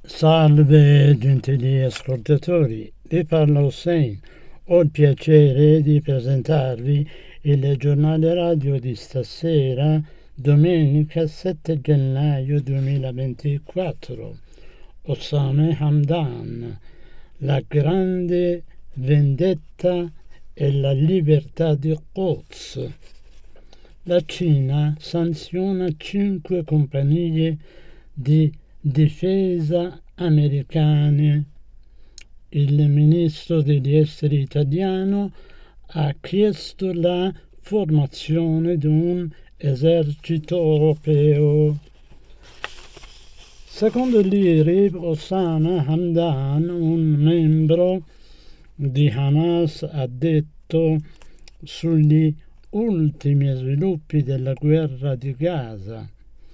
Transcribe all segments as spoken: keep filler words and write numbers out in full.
Salve gentili ascoltatori, vi parla Hussein. Ho il piacere di presentarvi il giornale radio di stasera, domenica sette gennaio duemilaventiquattro. Osama Hamdan, la grande vendetta e la libertà di Quds. La Cina sanziona cinque compagnie di difesa americane. Il ministro degli esteri italiano ha chiesto la formazione di un esercito europeo. Secondo l'I R I B, Osama Hamdan, un membro di Hamas, ha detto sugli ultimi sviluppi della guerra di Gaza: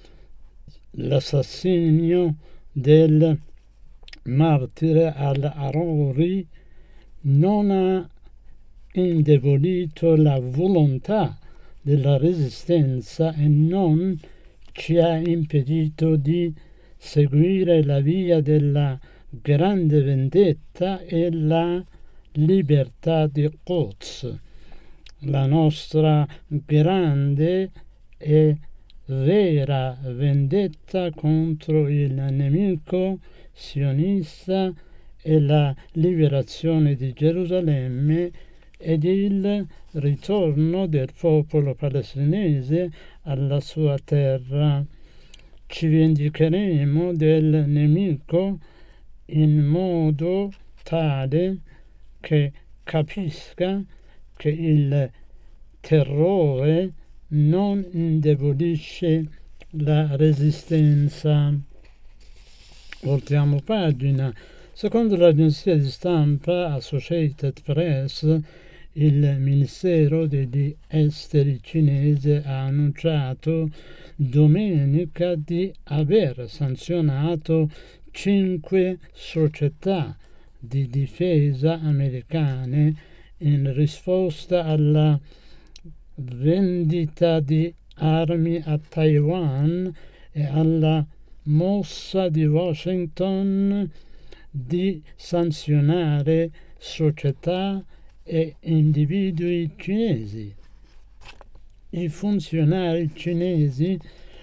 l'assassinio del martire al-Aruri non ha indebolito la volontà della resistenza e non ci ha impedito di seguire la via della grande vendetta e la libertà di Quds. La nostra grande e vera vendetta contro il nemico sionista e la liberazione di Gerusalemme ed il ritorno del popolo palestinese alla sua terra. Ci vendicheremo del nemico in modo tale che capisca che il terrore non indebolisce la resistenza. Voltiamo pagina. Secondo l'agenzia di stampa Associated Press, il Ministero degli Esteri cinese ha annunciato domenica di aver sanzionato cinque società di difesa americane in risposta alla vendita di armi a Taiwan e alla mossa di Washington di sanzionare società e individui cinesi. I funzionari cinesi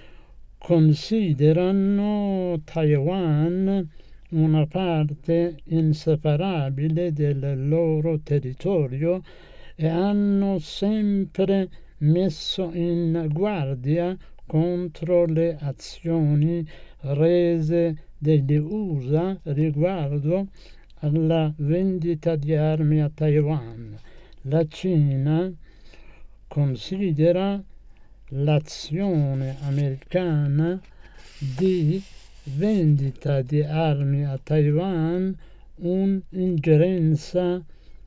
considerano Taiwan una parte inseparabile del loro territorio e hanno sempre messo in guardia contro le azioni rese dagli U S A riguardo alla vendita di armi a Taiwan. La Cina considera l'azione americana di vendita di armi a Taiwan un'ingerenza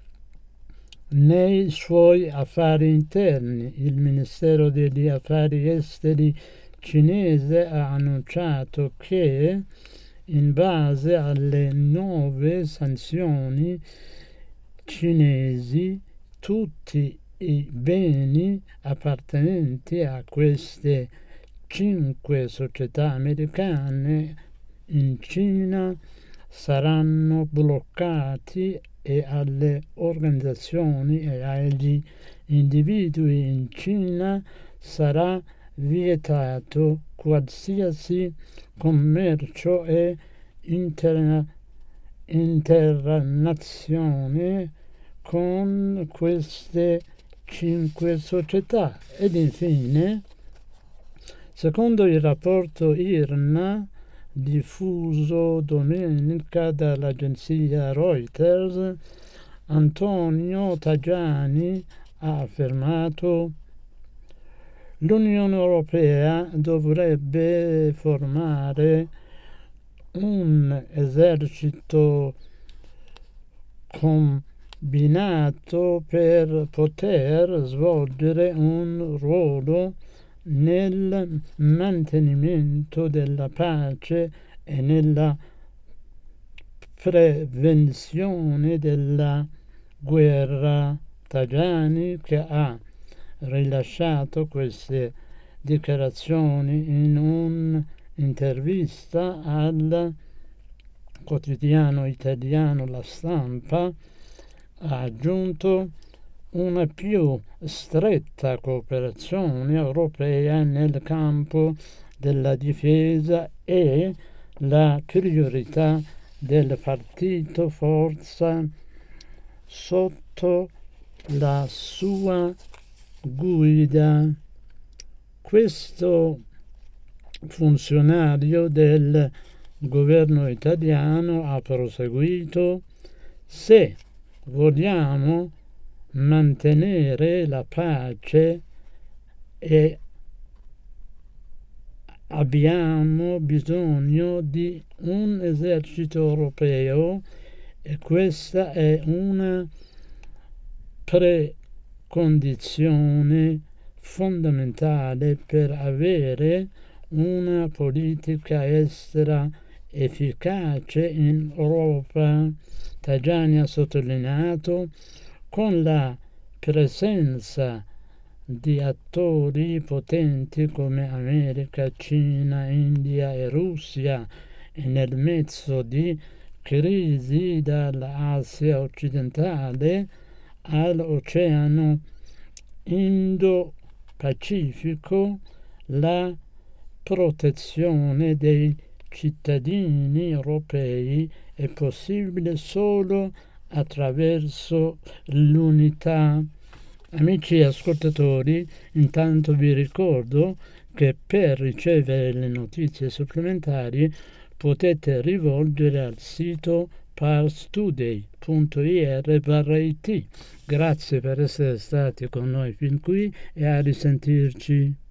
nei suoi affari interni. Il Ministero degli Affari Esteri cinese ha annunciato che, in base alle nuove sanzioni cinesi, tutti i beni appartenenti a queste cinque società americane in Cina saranno bloccati e alle organizzazioni e agli individui in Cina sarà vietato qualsiasi commercio e interna- internazione con queste cinque società. Ed infine, secondo il rapporto I R N A diffuso domenica dall'agenzia Reuters, Antonio Tajani ha affermato: l'Unione Europea dovrebbe formare un esercito combinato per poter svolgere un ruolo nel mantenimento della pace e nella prevenzione della guerra. Tajani, che ha rilasciato queste dichiarazioni in un'intervista al quotidiano italiano La Stampa ha aggiunto una più stretta cooperazione europea nel campo della difesa e la priorità del partito Forza sotto la sua guida. Questo funzionario del governo italiano ha proseguito: se vogliamo mantenere la pace e abbiamo bisogno di un esercito europeo, e questa è una precondizione fondamentale per avere una politica estera efficace in Europa. Tajani ha sottolineato: con la presenza di attori potenti come America, Cina, India e Russia e nel mezzo di crisi dall'Asia occidentale all'Oceano Indo-Pacifico, la protezione dei cittadini europei è possibile solo attraverso l'unità. Amici ascoltatori, intanto vi ricordo che per ricevere le notizie supplementari potete rivolgere al sito parstoday punto ir barra it. Grazie per essere stati con noi fin qui e a risentirci.